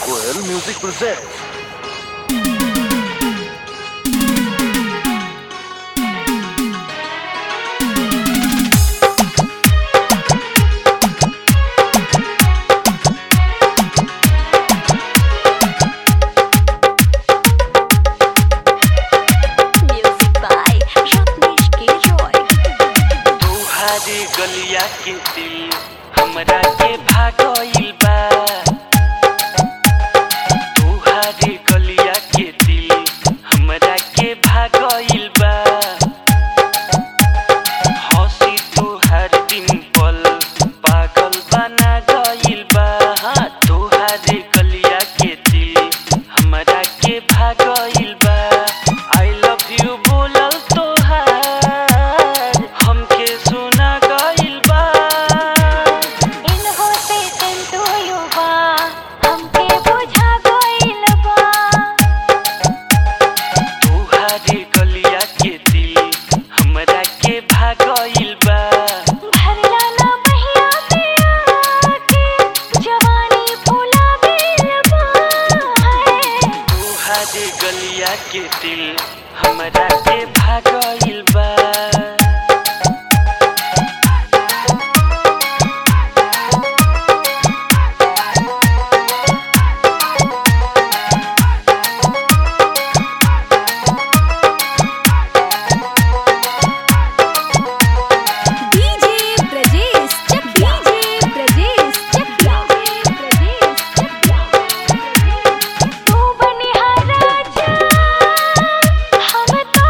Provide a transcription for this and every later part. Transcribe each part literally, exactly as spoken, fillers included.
Koel Music presents. गलिया के दिल हमरा के भागइल बा तोहारे गलिया के दिल हमरा के भागइल बा हंसी तोहार डिंपल पागल बना गइल बा हाँ तोहारे गलिया के दिल हमरा के भागइल बा आई लव यू बोलल तोहार हमके सुना गलिया के दिल हमरा के भागइल बा हम तो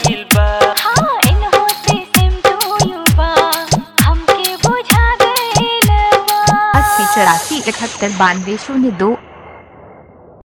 भइल बा। हाँ इन होते सेम टू यू बा, हमके बुझा गइल बा। अस्सी चौरासी इकहत्तर बानवे शून्य दो।